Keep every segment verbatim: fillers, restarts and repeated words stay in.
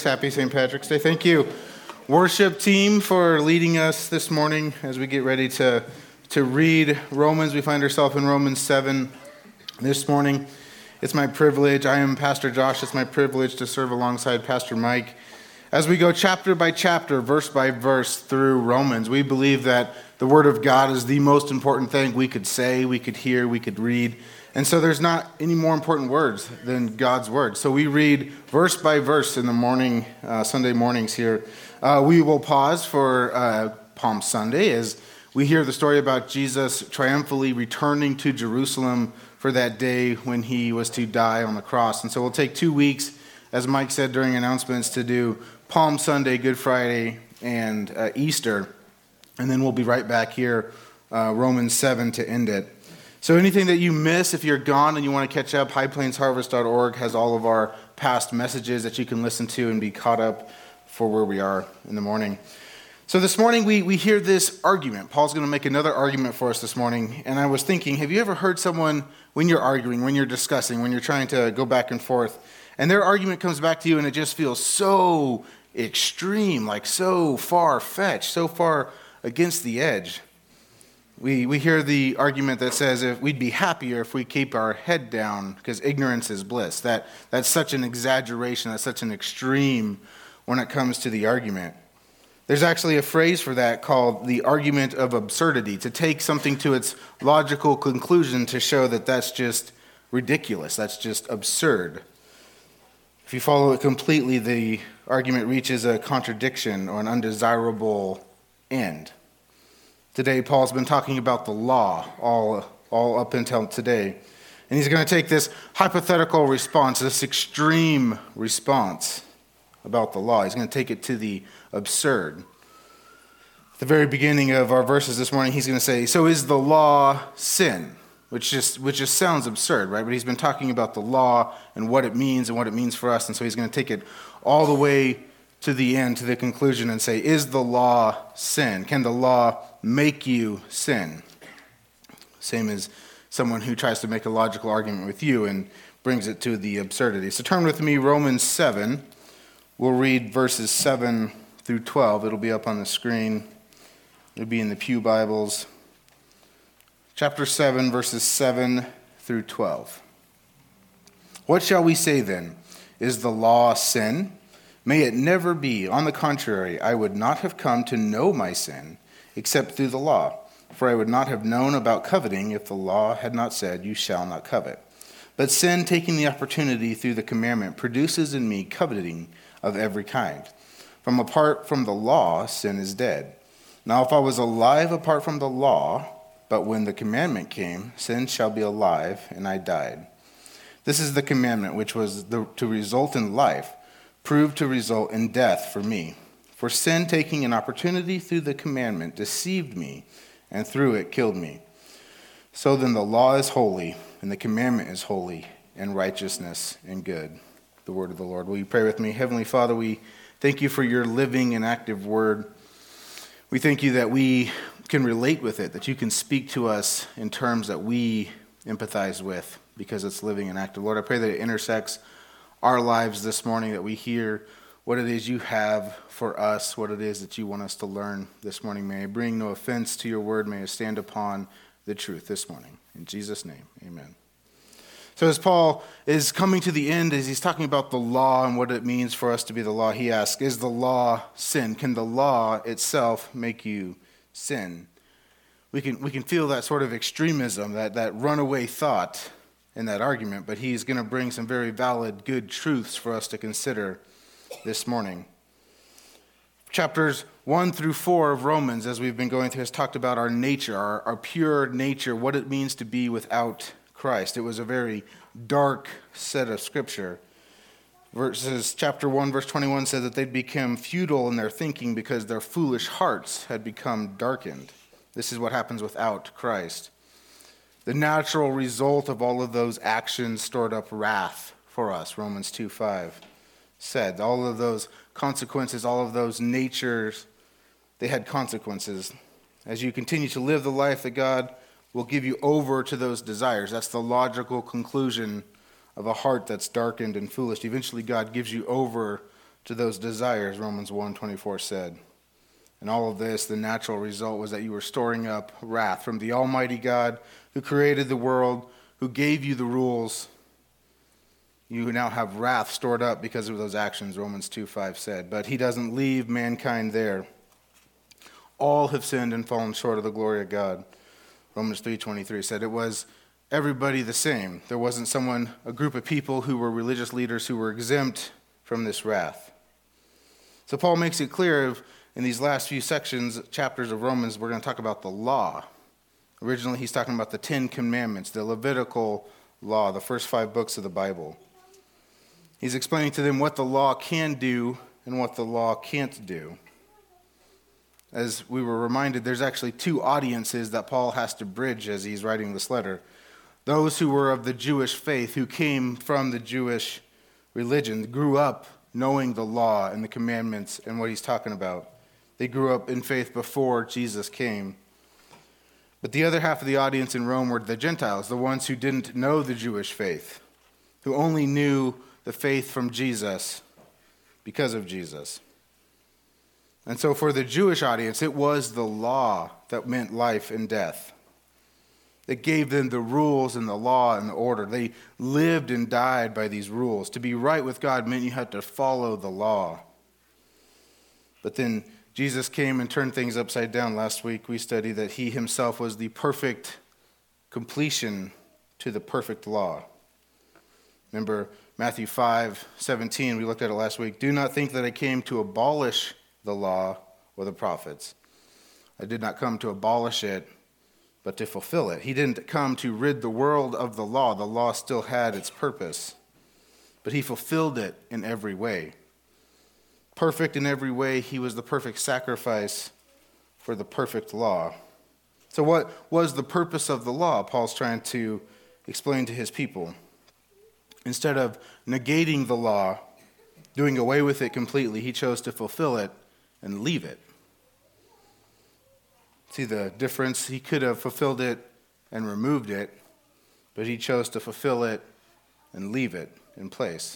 Happy Saint Patrick's Day. Thank you, worship team, for leading us this morning as we get ready to, to read Romans. We find ourselves in Romans seven this morning. It's my privilege. I am Pastor Josh. It's my privilege to serve alongside Pastor Mike as we go chapter by chapter, verse by verse through Romans. We believe that the Word of God is the most important thing we could say, we could hear, we could read. And so there's not any more important words than God's Word. So we read verse by verse in the morning, uh, Sunday mornings here. Uh, we will pause for uh, Palm Sunday as we hear the story about Jesus triumphantly returning to Jerusalem for that day when he was to die on the cross. And so we'll take two weeks, as Mike said during announcements, to do Palm Sunday, Good Friday, and uh, Easter. And then we'll be right back here, uh, Romans seven, to end it. So anything that you miss, if you're gone and you want to catch up, high plains harvest dot org has all of our past messages that you can listen to and be caught up for where we are in the morning. So this morning we, we hear this argument. Paul's going to make another argument for us this morning. And I was thinking, have you ever heard someone, when you're arguing, when you're discussing, when you're trying to go back and forth, and their argument comes back to you and it just feels so extreme, like so far-fetched, so far against the edge? We we hear the argument that says if we'd be happier if we keep our head down because ignorance is bliss. That that's such an exaggeration, that's such an extreme when it comes to the argument. There's actually a phrase for that called the argument of absurdity, to take something to its logical conclusion to show that that's just ridiculous, that's just absurd. If you follow it completely, the argument reaches a contradiction or an undesirable end. Today, Paul's been talking about the law all, all up until today. And he's going to take this hypothetical response, this extreme response about the law. He's going to take it to the absurd. At the very beginning of our verses this morning, he's going to say, so is the law sin? Which just, which just sounds absurd, right? But he's been talking about the law and what it means and what it means for us. And so he's going to take it all the way to the end, to the conclusion, and say, is the law sin? Can the law make you sin? Same as someone who tries to make a logical argument with you and brings it to the absurdity. So turn with me, Romans seven. We'll read verses seven through twelve. It'll be up on the screen. It'll be in the Pew Bibles. Chapter seven, verses seven through twelve. What shall we say then? Is the law sin? May it never be. On the contrary, I would not have come to know my sin except through the law. For I would not have known about coveting if the law had not said, you shall not covet. But sin, taking the opportunity through the commandment, produces in me coveting of every kind. From apart from the law, sin is dead. Now if I was alive apart from the law, but when the commandment came, sin shall be alive, and I died. This is the commandment which was the, to result in life, proved to result in death for me. For sin, taking an opportunity through the commandment, deceived me, and through it killed me. So then the law is holy, and the commandment is holy, and righteousness and good. The word of the Lord. Will you pray with me? Heavenly Father, we thank you for your living and active word. We thank you that we can relate with it, that you can speak to us in terms that we empathize with because it's living and active. Lord, I pray that it intersects our lives this morning, that we hear what it is you have for us, what it is that you want us to learn this morning. May I bring no offense to your word. May I stand upon the truth this morning. In Jesus' name, amen. So as Paul is coming to the end, as he's talking about the law and what it means for us to be the law, he asks, is the law sin? Can the law itself make you sin? We can we can feel that sort of extremism, that, that runaway thought in that argument, but he's going to bring some very valid, good truths for us to consider this morning. Chapters one through four of Romans, as we've been going through, has talked about our nature, our, our pure nature, what it means to be without Christ. It was a very dark set of scripture. Verses, chapter one, verse twenty-one said that they'd become futile in their thinking because their foolish hearts had become darkened. This is what happens without Christ. The natural result of all of those actions stored up wrath for us, Romans two five said. All of those consequences, all of those natures, they had consequences. As you continue to live the life that God will give you over to those desires, that's the logical conclusion of a heart that's darkened and foolish. Eventually God gives you over to those desires, Romans one twenty-four said. And all of this, the natural result was that you were storing up wrath from the Almighty God who created the world, who gave you the rules. You now have wrath stored up because of those actions, Romans two five said. But he doesn't leave mankind there. All have sinned and fallen short of the glory of God. Romans three twenty-three said it was everybody the same. There wasn't someone, a group of people who were religious leaders who were exempt from this wrath. So Paul makes it clear in these last few sections, chapters of Romans, we're going to talk about the law. Originally, he's talking about the Ten Commandments, the Levitical law, the first five books of the Bible. He's explaining to them what the law can do and what the law can't do. As we were reminded, there's actually two audiences that Paul has to bridge as he's writing this letter. Those who were of the Jewish faith, who came from the Jewish religion, grew up knowing the law and the commandments and what he's talking about. They grew up in faith before Jesus came. But the other half of the audience in Rome were the Gentiles, the ones who didn't know the Jewish faith, who only knew the faith from Jesus because of Jesus. And so for the Jewish audience, it was the law that meant life and death. It gave them the rules and the law and the order. They lived and died by these rules. To be right with God meant you had to follow the law. But then Jesus came and turned things upside down. Last week we studied that he himself was the perfect completion to the perfect law. Remember Matthew five seventeen, we looked at it last week. Do not think that I came to abolish the law or the prophets. I did not come to abolish it, but to fulfill it. He didn't come to rid the world of the law. The law still had its purpose, but he fulfilled it in every way. Perfect in every way, he was the perfect sacrifice for the perfect law. So what was the purpose of the law? Paul's trying to explain to his people. Instead of negating the law, doing away with it completely, he chose to fulfill it and leave it. See the difference? He could have fulfilled it and removed it, but he chose to fulfill it and leave it in place.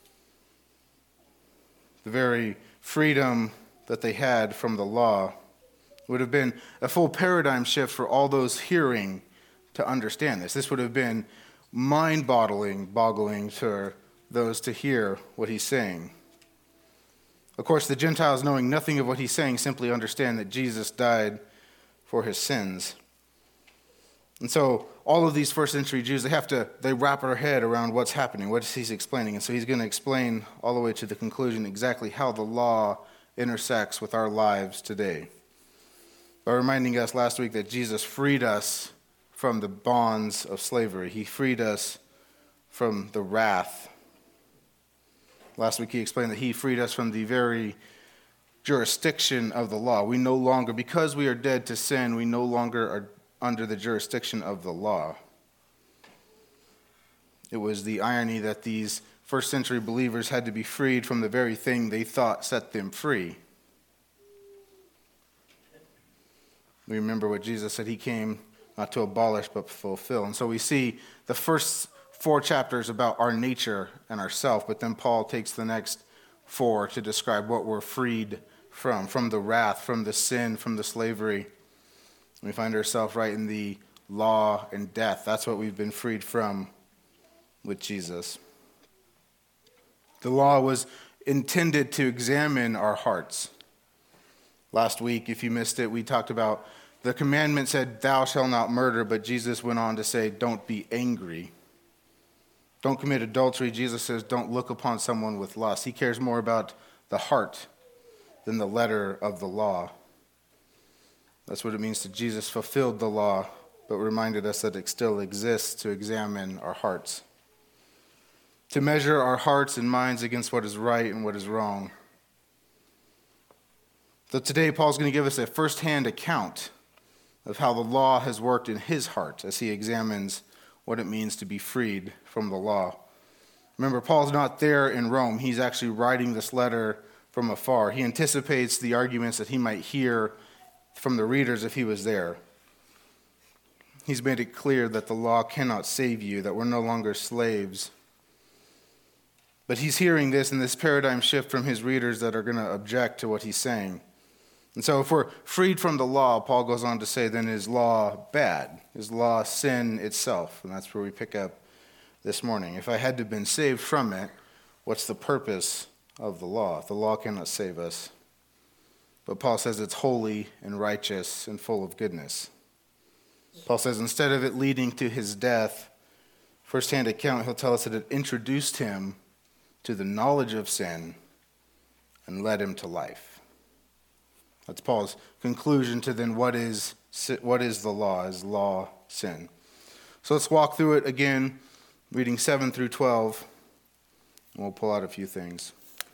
The very freedom that they had from the law would have been a full paradigm shift for all those hearing to understand this. This would have been mind-boggling, boggling for those to hear what he's saying. Of course, the Gentiles, knowing nothing of what he's saying, simply understand that Jesus died for his sins. And so all of these first century Jews, they have to, they wrap their head around what's happening, what he's explaining. And so he's going to explain all the way to the conclusion exactly how the law intersects with our lives today. By reminding us last week that Jesus freed us from the bonds of slavery. He freed us from the wrath. Last week he explained that he freed us from the very jurisdiction of the law. We no longer, because we are dead to sin, we no longer are under the jurisdiction of the law. It was the irony that these first century believers had to be freed from the very thing they thought set them free. We remember what Jesus said. He came not to abolish but fulfill. And so we see the first four chapters about our nature and ourself, but then Paul takes the next four to describe what we're freed from, from the wrath, from the sin, from the slavery. We find ourselves right in the law and death. That's what we've been freed from with Jesus. The law was intended to examine our hearts. Last week, if you missed it, we talked about the commandment said, thou shalt not murder, but Jesus went on to say, don't be angry. Don't commit adultery. Jesus says, don't look upon someone with lust. He cares more about the heart than the letter of the law. That's what it means to Jesus fulfilled the law, but reminded us that it still exists to examine our hearts, to measure our hearts and minds against what is right and what is wrong. So today, Paul's going to give us a first-hand account of how the law has worked in his heart as he examines what it means to be freed from the law. Remember, Paul's not there in Rome. He's actually writing this letter from afar. He anticipates the arguments that he might hear from the readers if he was there. He's made it clear that the law cannot save you, that we're no longer slaves. But he's hearing this in this paradigm shift from his readers that are going to object to what he's saying. And so if we're freed from the law, Paul goes on to say, then is law bad? Is law sin itself? And that's where we pick up this morning. If I had to have been saved from it, what's the purpose of the law? The law cannot save us. But Paul says it's holy and righteous and full of goodness. Paul says instead of it leading to his death, firsthand account, he'll tell us that it introduced him to the knowledge of sin and led him to life. That's Paul's conclusion to then what is what is the law? Is law sin? So let's walk through it again, reading seven through twelve, and we'll pull out a few things.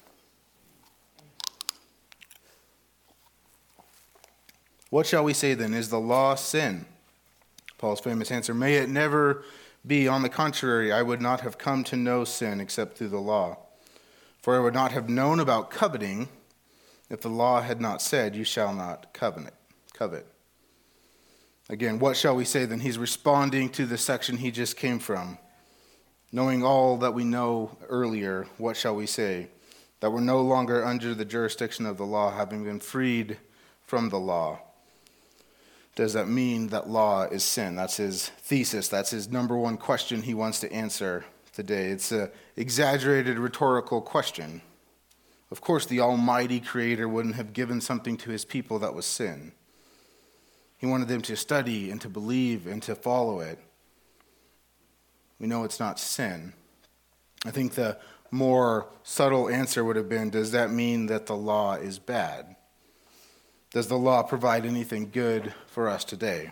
What shall we say then? Is the law sin? Paul's famous answer, may it never be. On the contrary, I would not have come to know sin except through the law. For I would not have known about coveting if the law had not said, you shall not covet. covet. Again, what shall we say then? He's responding to the section he just came from. Knowing all that we know earlier, what shall we say? That we're no longer under the jurisdiction of the law, having been freed from the law. Does that mean that law is sin? That's his thesis. That's his number one question he wants to answer today. It's an exaggerated rhetorical question. Of course, the Almighty Creator wouldn't have given something to his people that was sin. He wanted them to study and to believe and to follow it. We know it's not sin. I think the more subtle answer would have been, does that mean that the law is bad? Does the law provide anything good for us today?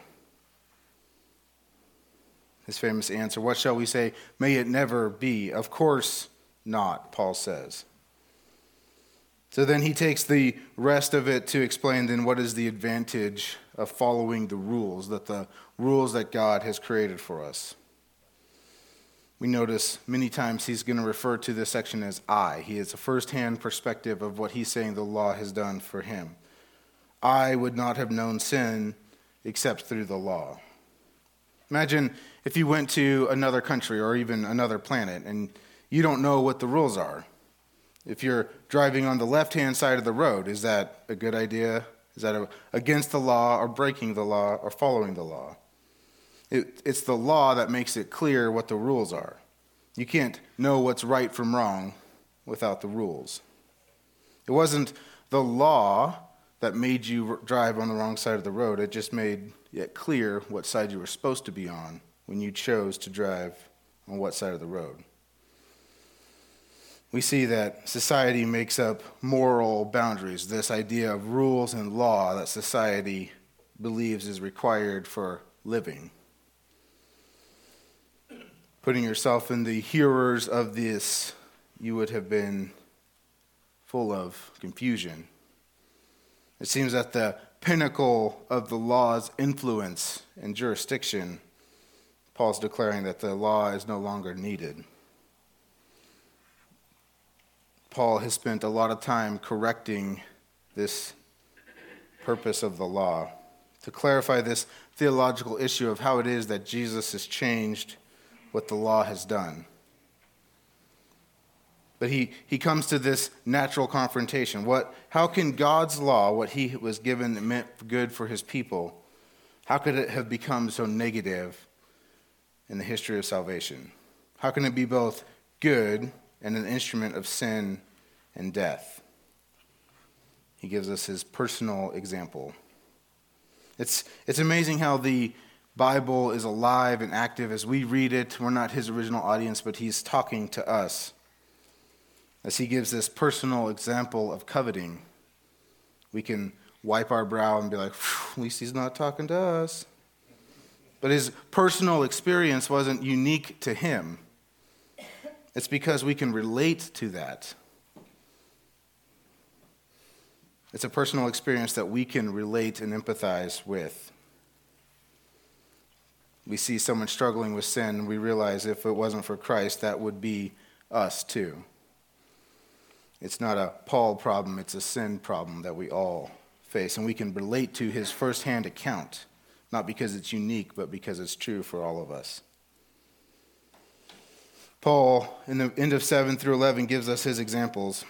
His famous answer, what shall we say? May it never be. Of course not, Paul says. So then he takes the rest of it to explain then what is the advantage of following the rules, that the rules that God has created for us. We notice many times he's going to refer to this section as I. He has a first-hand perspective of what he's saying the law has done for him. I would not have known sin except through the law. Imagine if you went to another country or even another planet and you don't know what the rules are. If you're driving on the left-hand side of the road, is that a good idea? Is that a, against the law or breaking the law or following the law? It, it's the law that makes it clear what the rules are. You can't know what's right from wrong without the rules. It wasn't the law that made you drive on the wrong side of the road. It just made it clear what side you were supposed to be on when you chose to drive on what side of the road. We see that society makes up moral boundaries, this idea of rules and law that society believes is required for living. Putting yourself in the hearers of this, you would have been full of confusion. It seems that the pinnacle of the law's influence and jurisdiction, Paul's declaring that the law is no longer needed. Paul has spent a lot of time correcting this purpose of the law to clarify this theological issue of how it is that Jesus has changed what the law has done. But he, he comes to this natural confrontation. What, how can God's law, what he was given that meant good for his people, how could it have become so negative in the history of salvation? How can it be both good and an instrument of sin and death? He gives us his personal example. It's, it's amazing how the Bible is alive and active as we read it. We're not his original audience, but he's talking to us. As he gives this personal example of coveting, we can wipe our brow and be like, at least he's not talking to us. But his personal experience wasn't unique to him. It's because we can relate to that. It's a personal experience that we can relate and empathize with. We see someone struggling with sin, and we realize if it wasn't for Christ, that would be us too. It's not a Paul problem, it's a sin problem that we all face. And we can relate to his firsthand account, not because it's unique, but because it's true for all of us. Paul, in the end of seven through eleven, gives us his examples.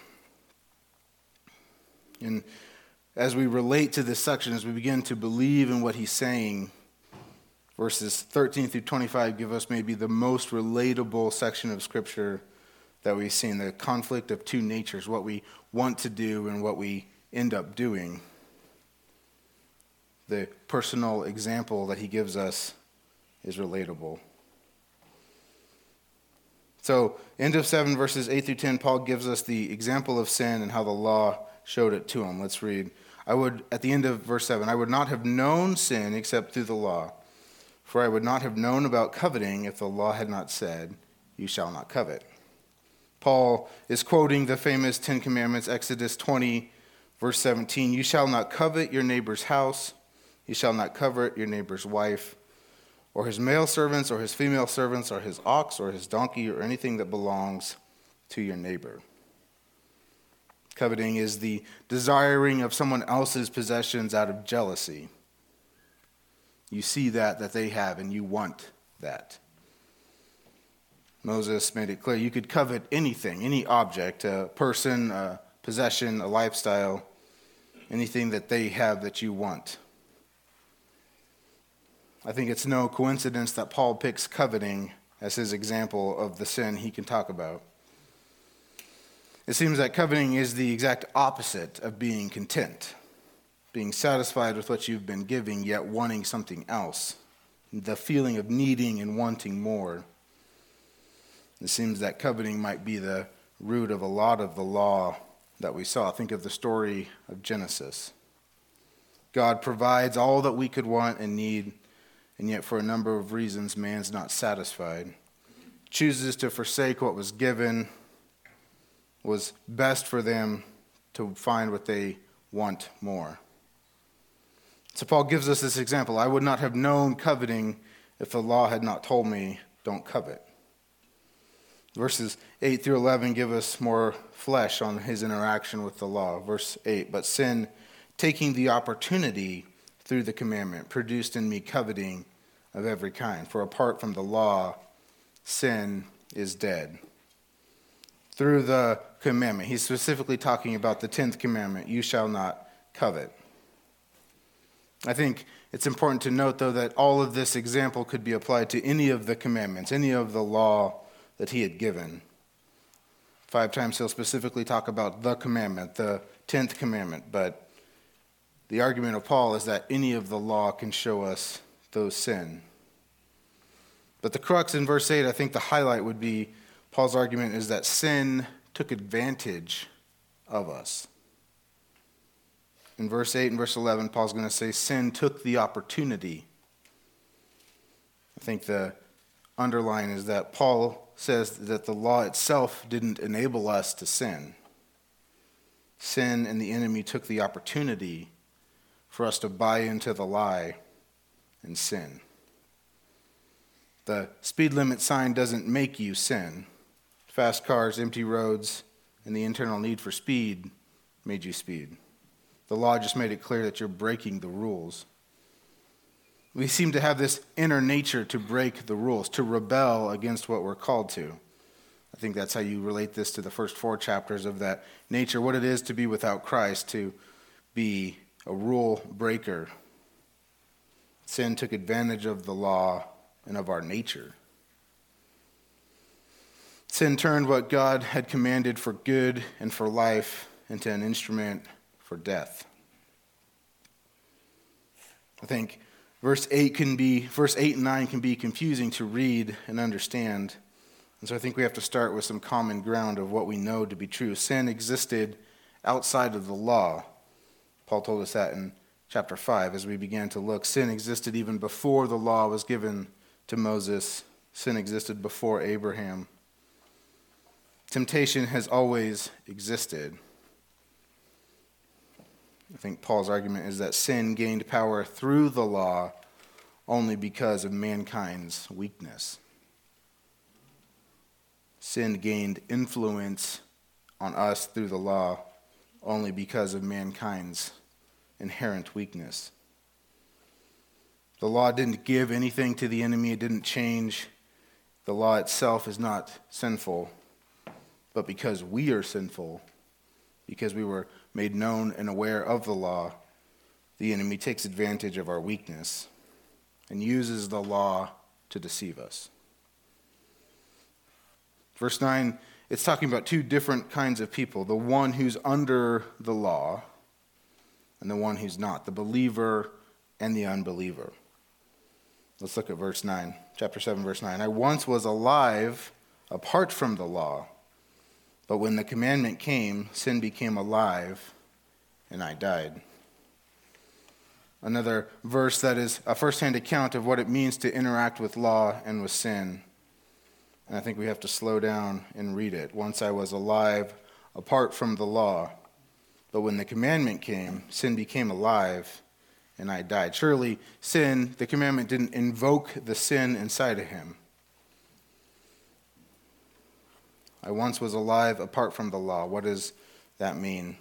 And as we relate to this section, as we begin to believe in what he's saying, verses thirteen through twenty-five give us maybe the most relatable section of Scripture that we've seen, the conflict of two natures, what we want to do and what we end up doing. The personal example that he gives us is relatable. So, end of seven, verses eight through ten, Paul gives us the example of sin and how the law showed it to him. Let's read. I would, at the end of verse seven, I would not have known sin except through the law, for I would not have known about coveting if the law had not said, you shall not covet. Paul is quoting the famous Ten Commandments, Exodus twenty, verse seventeen. You shall not covet your neighbor's house. You shall not covet your neighbor's wife, or his male servants, or his female servants, or his ox, or his donkey, or anything that belongs to your neighbor. Coveting is the desiring of someone else's possessions out of jealousy. You see that that they have, and you want that. Moses made it clear you could covet anything, any object, a person, a possession, a lifestyle, anything that they have that you want. I think it's no coincidence that Paul picks coveting as his example of the sin he can talk about. It seems that coveting is the exact opposite of being content, being satisfied with what you've been giving, yet wanting something else, the feeling of needing and wanting more. It seems that coveting might be the root of a lot of the law that we saw. Think of the story of Genesis. God provides all that we could want and need, and yet for a number of reasons, man's not satisfied. Chooses to forsake what was given, was best for them to find what they want more. So Paul gives us this example. I would not have known coveting if the law had not told me, don't covet. Verses eight through eleven give us more flesh on his interaction with the law. Verse eight, but sin, taking the opportunity through the commandment, produced in me coveting of every kind. For apart from the law, sin is dead. Through the commandment, he's specifically talking about the tenth commandment, you shall not covet. I think it's important to note, though, that all of this example could be applied to any of the commandments, any of the law that he had given. Five times he'll specifically talk about the commandment, the tenth commandment, but the argument of Paul is that any of the law can show us those sin. But the crux in verse eight, I think the highlight would be Paul's argument is that sin took advantage of us. In verse eight and verse eleven, Paul's going to say sin took the opportunity. I think the underline is that Paul says that the law itself didn't enable us to sin. Sin and the enemy took the opportunity for us to buy into the lie and sin. The speed limit sign doesn't make you sin. Fast cars, empty roads, and the internal need for speed made you speed. The law just made it clear that you're breaking the rules. We seem to have this inner nature to break the rules, to rebel against what we're called to. I think that's how you relate this to the first four chapters of that nature, what it is to be without Christ, to be a rule breaker. Sin took advantage of the law and of our nature. Sin turned what God had commanded for good and for life into an instrument for death. I think verse eight can be, verse eight and nine can be confusing to read and understand. And so I think we have to start with some common ground of what we know to be true. Sin existed outside of the law. Paul told us that in chapter five as we began to look. Sin existed even before the law was given to Moses. Sin existed before Abraham. Temptation has always existed. I think Paul's argument is that sin gained power through the law only because of mankind's weakness. Sin gained influence on us through the law only because of mankind's inherent weakness. The law didn't give anything to the enemy. It didn't change the law itself is not sinful, but because we are sinful, because we were made known and aware of the law, the enemy takes advantage of our weakness and uses the law to deceive us. Verse nine, it's talking about two different kinds of people, the one who's under the law and the one who's not, the believer and the unbeliever. Let's look at verse nine, chapter seven, verse nine. I once was alive apart from the law, but when the commandment came, sin became alive, and I died. Another verse that is a first-hand account of what it means to interact with law and with sin. And I think we have to slow down and read it. Once I was alive apart from the law, but when the commandment came, sin became alive, and I died. Surely sin, the commandment didn't invoke the sin inside of him. I once was alive apart from the law. What does that mean?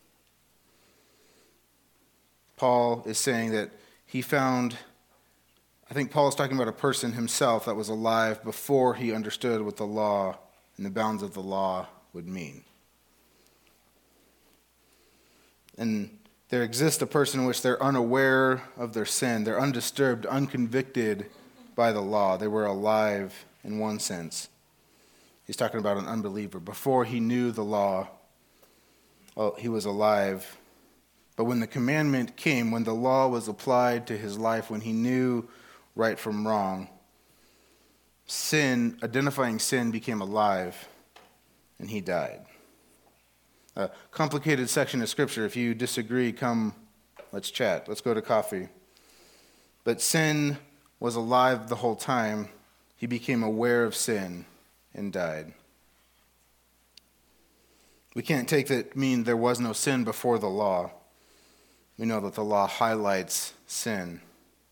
Paul is saying that he found, I think Paul is talking about a person himself that was alive before he understood what the law and the bounds of the law would mean. And there exists a person in which they're unaware of their sin. They're undisturbed, unconvicted by the law. They were alive in one sense. He's talking about an unbeliever. Before he knew the law, well, he was alive. But when the commandment came, when the law was applied to his life, when he knew right from wrong, sin, identifying sin, became alive, and he died. A complicated section of Scripture. If you disagree, come, let's chat. Let's go to coffee. But sin was alive the whole time. He became aware of sin and died. We can't take that mean there was no sin before the law. We know that the law highlights sin.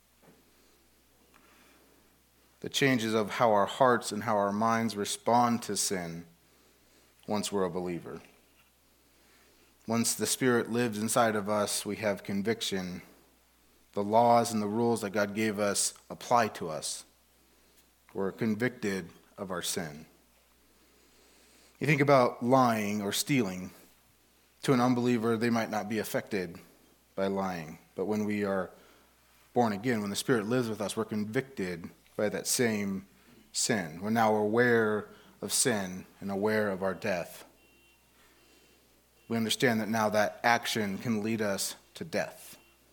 The changes of how our hearts and how our minds respond to sin once we're a believer. Once the Spirit lives inside of us, we have conviction. The laws and the rules that God gave us apply to us. We're convicted of our sin. You think about lying or stealing. To an unbeliever, they might not be affected by lying. But when we are born again, when the Spirit lives with us, we're convicted by that same sin. We're now aware of sin and aware of our death. We understand that now that action can lead us to death.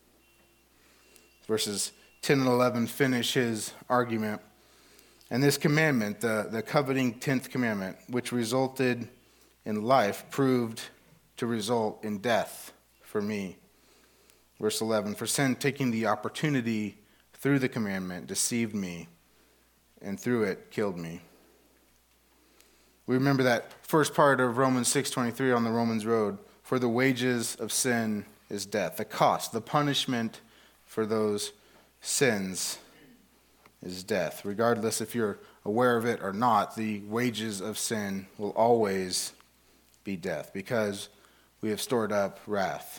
Verses ten and eleven finish his argument. And this commandment, the, the coveting tenth commandment, which resulted in life, proved to result in death for me. Verse eleven, for sin taking the opportunity through the commandment deceived me, and through it killed me. We remember that first part of Romans six twenty-three on the Romans road. For the wages of sin is death. The cost, the punishment for those sins is death. Regardless if you're aware of it or not, the wages of sin will always be death because we have stored up wrath.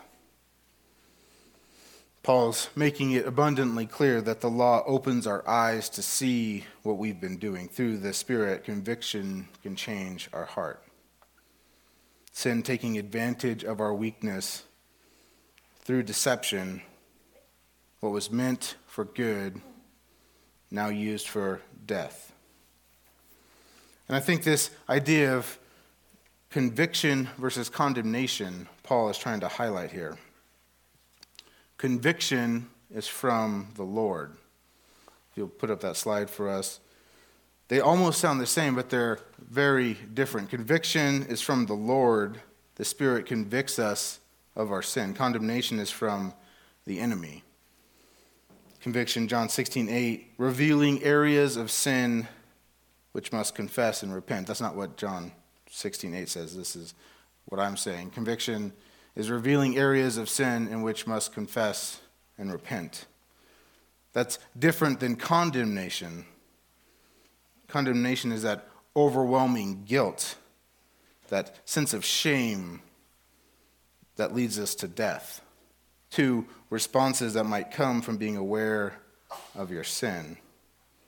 Paul's making it abundantly clear that the law opens our eyes to see what we've been doing. Through the Spirit, conviction can change our heart. Sin taking advantage of our weakness through deception, what was meant for good, now used for death. And I think this idea of conviction versus condemnation, Paul is trying to highlight here. Conviction is from the Lord. If you'll put up that slide for us. They almost sound the same, but they're very different. Conviction is from the Lord. The Spirit convicts us of our sin. Condemnation is from the enemy. Conviction, John sixteen eight, revealing areas of sin which must confess and repent. That's not what John sixteen eight says. This is what I'm saying. Conviction is revealing areas of sin in which must confess and repent. That's different than condemnation. Condemnation is that overwhelming guilt, that sense of shame that leads us to death. Two responses that might come from being aware of your sin.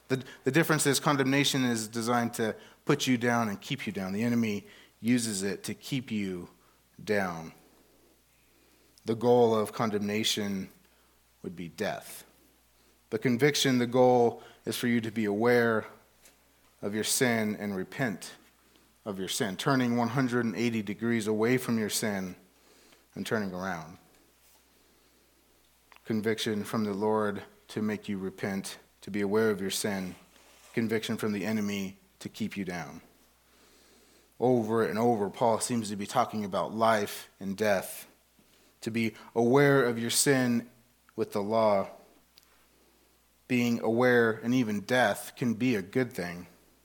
The, the difference is condemnation is designed to put you down and keep you down. The enemy uses it to keep you down. The goal of condemnation would be death. But conviction, the goal is for you to be aware of your sin and repent of your sin, turning one hundred eighty degrees away from your sin and turning around. Conviction from the Lord to make you repent, to be aware of your sin. Conviction from the enemy to keep you down. Over and over, Paul seems to be talking about life and death. To be aware of your sin with the law, being aware and even death can be a good thing.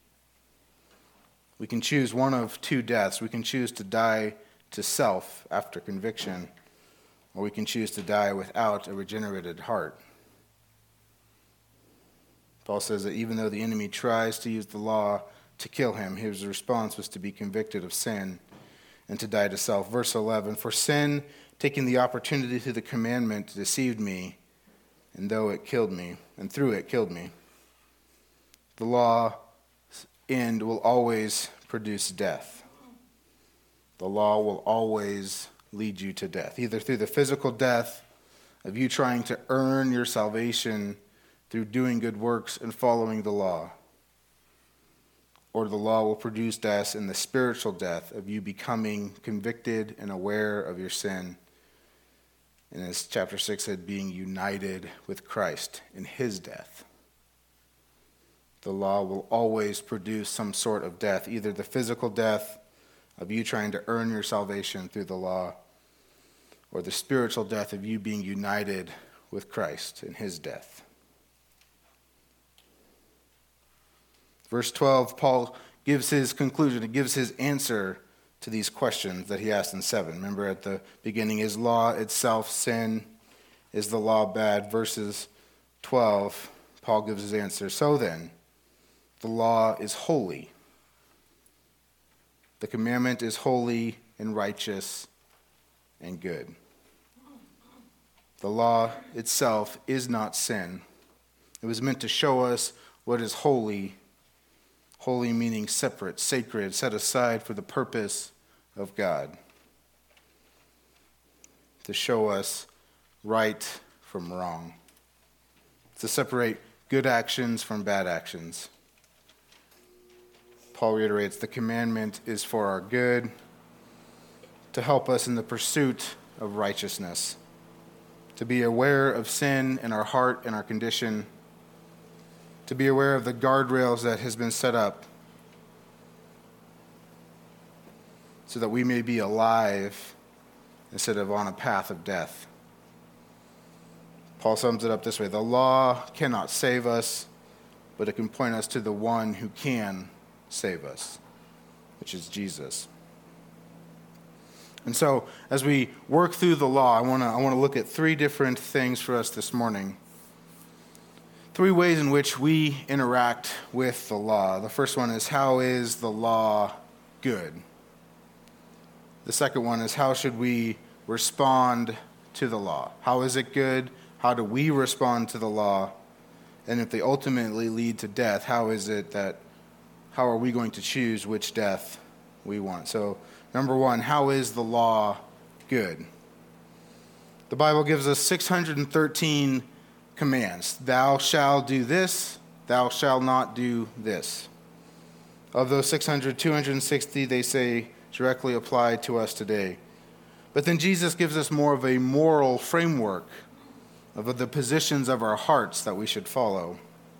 We can choose one of two deaths. We can choose to die to self after conviction, or we can choose to die without a regenerated heart. Paul says that even though the enemy tries to use the law to kill him, his response was to be convicted of sin and to die to self. Verse eleven, for sin, taking the opportunity through the commandment, deceived me, and though it killed me, and through it killed me. The law's end will always produce death. The law will always lead you to death, either through the physical death of you trying to earn your salvation through doing good works and following the law, or the law will produce death in the spiritual death of you becoming convicted and aware of your sin. And as chapter six said, being united with Christ in his death. The law will always produce some sort of death, either the physical death of you trying to earn your salvation through the law, or the spiritual death of you being united with Christ in his death. Verse twelve, Paul gives his conclusion, he gives his answer to these questions that he asked in seven. Remember at the beginning, is law itself sin? Is the law bad? Verses twelve, Paul gives his answer. So then, the law is holy. The commandment is holy and righteous and good. The law itself is not sin. It was meant to show us what is holy. Holy meaning separate, sacred, set aside for the purpose of God. To show us right from wrong. To separate good actions from bad actions. Paul reiterates, the commandment is for our good, to help us in the pursuit of righteousness, to be aware of sin in our heart and our condition, to be aware of the guardrails that has been set up so that we may be alive instead of on a path of death. Paul sums it up this way, the law cannot save us, but it can point us to the one who can save us, which is Jesus. And so, as we work through the law, I want to I want to look at three different things for us this morning. Three ways in which we interact with the law. The first one is, how is the law good? The second one is, how should we respond to the law? How is it good? How do we respond to the law? And if they ultimately lead to death, how is it that, how are we going to choose which death we want? So, number one, how is the law good? The Bible gives us six hundred thirteen commands. Thou shalt do this, thou shalt not do this. Of those six hundred, two hundred sixty, they say, directly apply to us today. But then Jesus gives us more of a moral framework of the positions of our hearts that we should follow.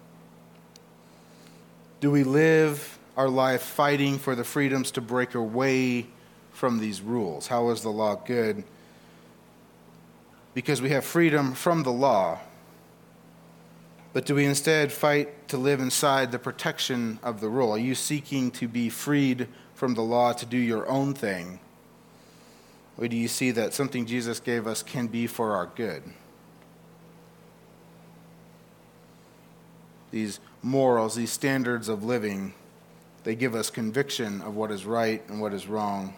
Do we live our life fighting for the freedoms to break away from these rules? How is the law good? Because we have freedom from the law. But do we instead fight to live inside the protection of the rule? Are you seeking to be freed from the law to do your own thing? Or do you see that something Jesus gave us can be for our good? These morals, these standards of living, they give us conviction of what is right and what is wrong.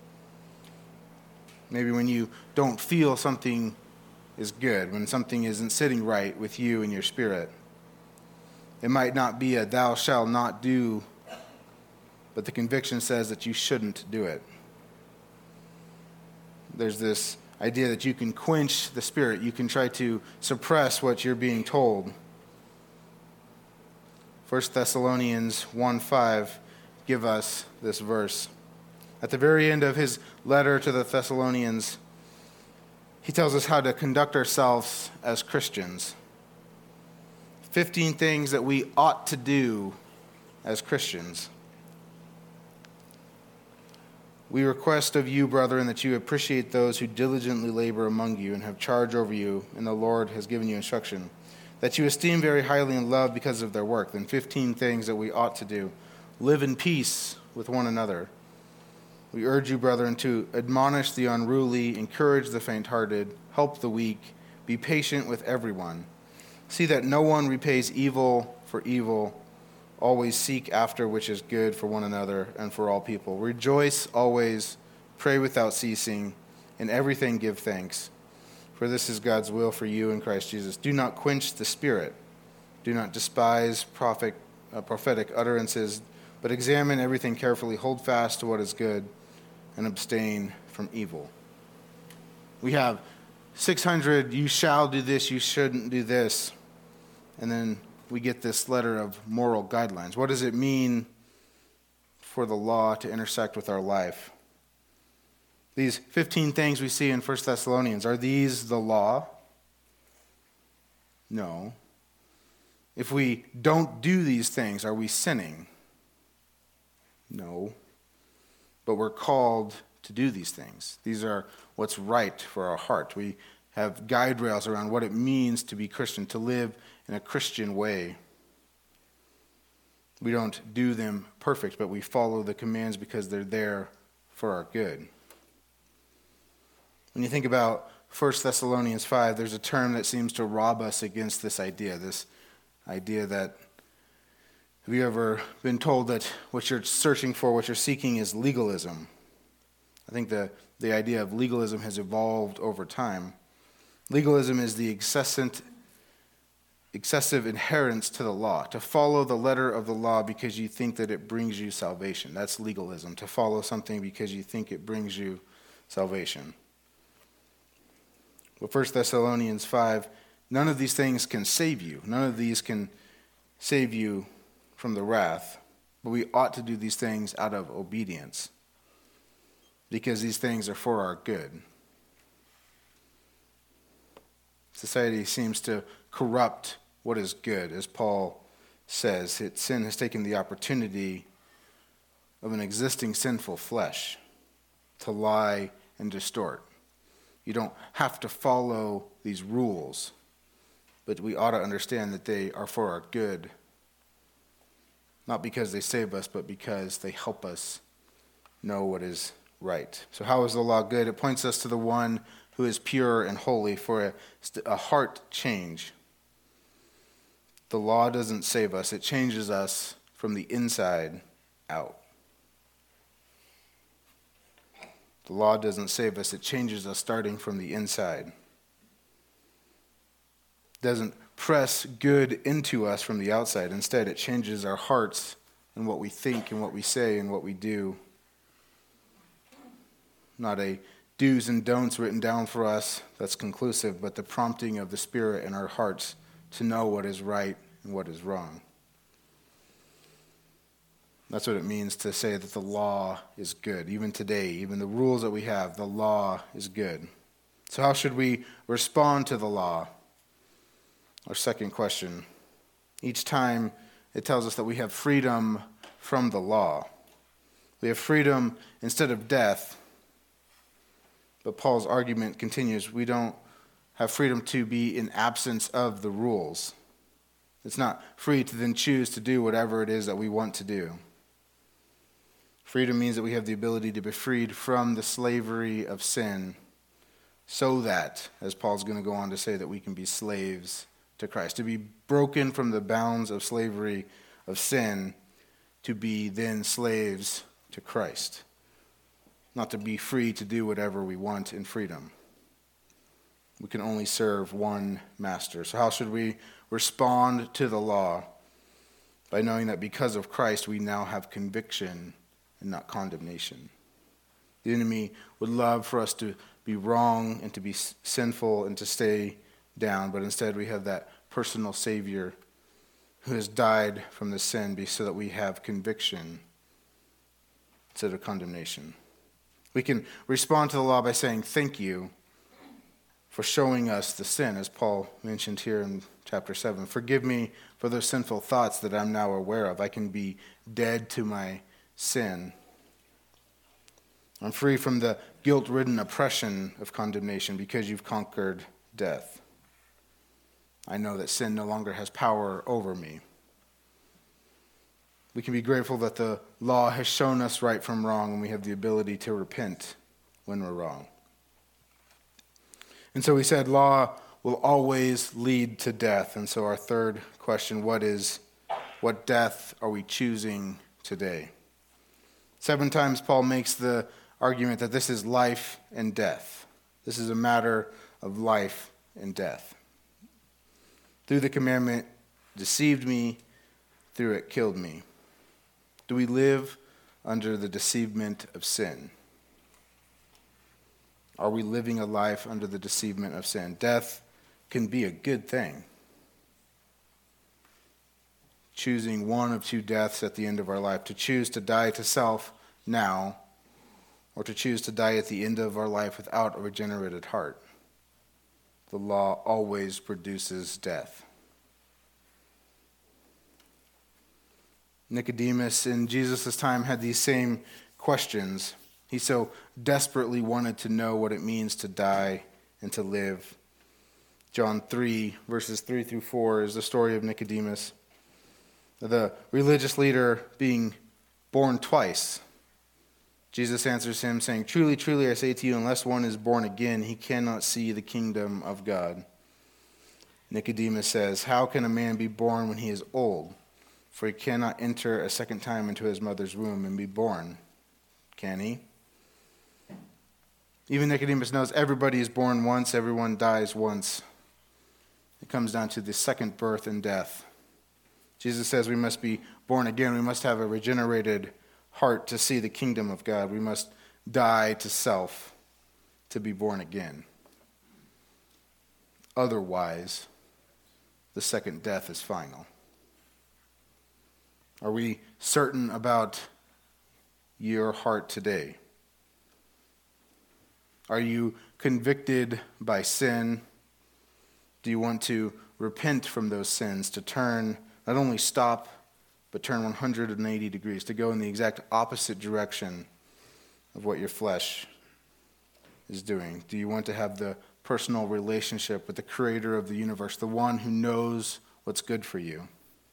Maybe when you don't feel something is good, when something isn't sitting right with you and your spirit, It might not be a thou shalt not do, but the conviction says that you shouldn't do it. There's this idea that you can quench the Spirit. You can try to suppress what you're being told. First Thessalonians one five give us this verse. At the very end of his letter to the Thessalonians, he tells us how to conduct ourselves as Christians. fifteen things that we ought to do as Christians. We request of you, brethren, that you appreciate those who diligently labor among you and have charge over you, and the Lord has given you instruction, that you esteem very highly and love because of their work. Then fifteen things that we ought to do. Live in peace with one another. We urge you, brethren, to admonish the unruly, encourage the faint-hearted, help the weak, be patient with everyone. See that no one repays evil for evil. Always seek after which is good for one another and for all people. Rejoice always, pray without ceasing, in everything give thanks. For this is God's will for you in Christ Jesus. Do not quench the Spirit. Do not despise prophet, uh, prophetic utterances, but examine everything carefully. Hold fast to what is good and abstain from evil. We have six hundred, you shall do this, you shouldn't do this. And then we get this letter of moral guidelines. What does it mean for the law to intersect with our life? These fifteen things we see in First Thessalonians, are these the law? No. If we don't do these things, are we sinning? No. But we're called to do these things. These are what's right for our heart. We have guide rails around what it means to be Christian, to live in a Christian way. We don't do them perfect, but we follow the commands because they're there for our good. When you think about First Thessalonians five, there's a term that seems to rob us against this idea, this idea that, have you ever been told that what you're searching for, what you're seeking is legalism? I think the, the idea of legalism has evolved over time. Legalism is the excessive, excessive adherence to the law, to follow the letter of the law because you think that it brings you salvation. That's legalism, to follow something because you think it brings you salvation. Well, First Thessalonians five, none of these things can save you. None of these can save you from the wrath. But we ought to do these things out of obedience because these things are for our good. Society seems to corrupt what is good. As Paul says, it, sin has taken the opportunity of an existing sinful flesh to lie and distort. You don't have to follow these rules, but we ought to understand that they are for our good, not because they save us, but because they help us know what is right. So how is the law good? It points us to the one who is pure and holy for a, a heart change. The law doesn't save us. It changes us from the inside out. The law doesn't save us. It changes us starting from the inside. It doesn't press good into us from the outside. Instead, it changes our hearts and what we think and what we say and what we do. Not a do's and don'ts written down for us that's conclusive, but the prompting of the Spirit in our hearts to know what is right and what is wrong. That's what it means to say that the law is good. Even today, even the rules that we have, the law is good. So how should we respond to the law? Our second question. Each time it tells us that we have freedom from the law. We have freedom instead of death. But Paul's argument continues. We don't have freedom to be in absence of the rules. It's not free to then choose to do whatever it is that we want to do. Freedom means that we have the ability to be freed from the slavery of sin so that, as Paul's going to go on to say, that we can be slaves to Christ. To be broken from the bounds of slavery of sin, to be then slaves to Christ. Not to be free to do whatever we want in freedom. We can only serve one master. So how should we respond to the law? by knowing that because of Christ we now have conviction and not condemnation. The enemy would love for us to be wrong and to be sinful and to stay down, but instead we have that personal Savior who has died from the sin so that we have conviction instead of condemnation. We can respond to the law by saying, thank you for showing us the sin, as Paul mentioned here in chapter seven. Forgive me for those sinful thoughts that I'm now aware of. I can be dead to my sin. I'm free from the guilt-ridden oppression of condemnation because you've conquered death. I know that sin no longer has power over me. We can be grateful that the law has shown us right from wrong, and we have the ability to repent when we're wrong. And so we said law will always lead to death. And so our third question, what is, what death are we choosing today? Seven times Paul makes the argument that this is life and death. This is a matter of life and death. Through the commandment, deceived me, through it killed me. Do we live under the deceivement of sin? Are we living a life under the deceivement of sin? Death can be a good thing. Choosing one of two deaths at the end of our life, to choose to die to self now, or to choose to die at the end of our life without a regenerated heart. The law always produces death. Nicodemus in Jesus' time had these same questions. He so desperately wanted to know what it means to die and to live. John three, verses three through four is the story of Nicodemus, the religious leader being born twice. Jesus answers him, saying, "Truly, truly, I say to you, unless one is born again, he cannot see the kingdom of God." Nicodemus says, "How can a man be born when he is old? For he cannot enter a second time into his mother's womb and be born, can he?" Even Nicodemus knows everybody is born once, everyone dies once. It comes down to the second birth and death. Jesus says we must be born again. We must have a regenerated heart to see the kingdom of God. We must die to self to be born again. Otherwise, the second death is final. Are we certain about your heart today? Are you convicted by sin? Do you want to repent from those sins, to turn, not only stop, but turn one hundred eighty degrees, to go in the exact opposite direction of what your flesh is doing? Do you want to have the personal relationship with the creator of the universe, the one who knows what's good for you?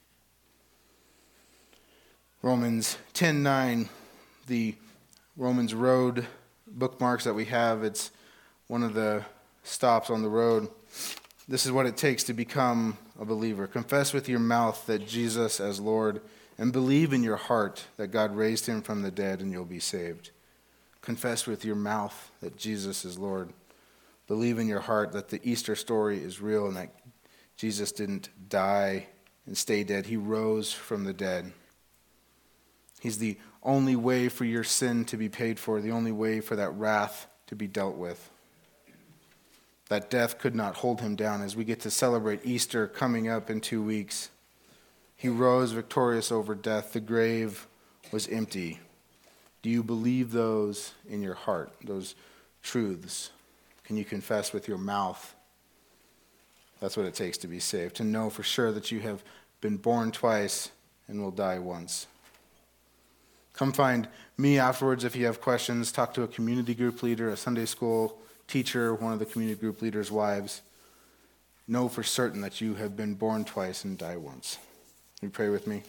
Romans ten nine, the Romans road bookmarks that we have, it's one of the stops on the road. This is what it takes to become a believer. Confess with your mouth that Jesus as Lord, and believe in your heart that God raised him from the dead, and you'll be saved. Confess with your mouth that Jesus is Lord. Believe in your heart that the Easter story is real and that Jesus didn't die and stay dead. He rose from the dead. He's the only way for your sin to be paid for, the only way for that wrath to be dealt with. That death could not hold him down. As we get to celebrate Easter coming up in two weeks, he rose victorious over death. The grave was empty. Do you believe those in your heart, those truths? Can you confess with your mouth? That's what it takes to be saved, to know for sure that you have been born twice and will die once. Come find me afterwards if you have questions. Talk to a community group leader, a Sunday school teacher, one of the community group leaders' wives. Know for certain that you have been born twice and die once. Will you pray with me?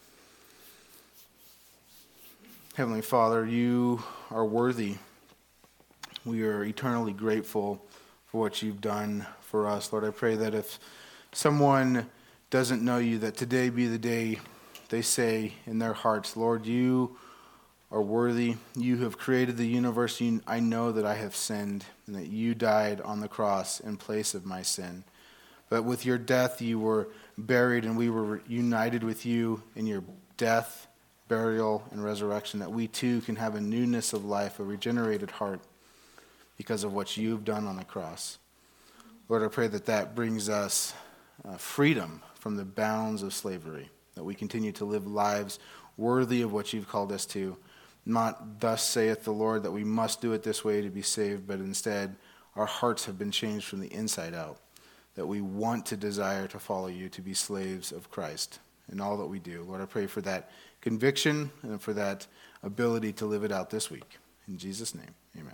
Heavenly Father, you are worthy. We are eternally grateful for what you've done for us. Lord, I pray that if someone doesn't know you, that today be the day they say in their hearts, Lord, you are worthy. You have created the universe. You, I know that I have sinned and that you died on the cross in place of my sin. But with your death, you were buried, and we were united with you in your death, burial, and resurrection, that we too can have a newness of life, a regenerated heart, because of what you've done on the cross. Lord, I pray that that brings us uh, freedom from the bounds of slavery, that we continue to live lives worthy of what you've called us to, not thus saith the Lord that we must do it this way to be saved, but instead our hearts have been changed from the inside out, that we want to desire to follow you, to be slaves of Christ in all that we do. Lord, I pray for that conviction and for that ability to live it out this week. In Jesus' name, amen.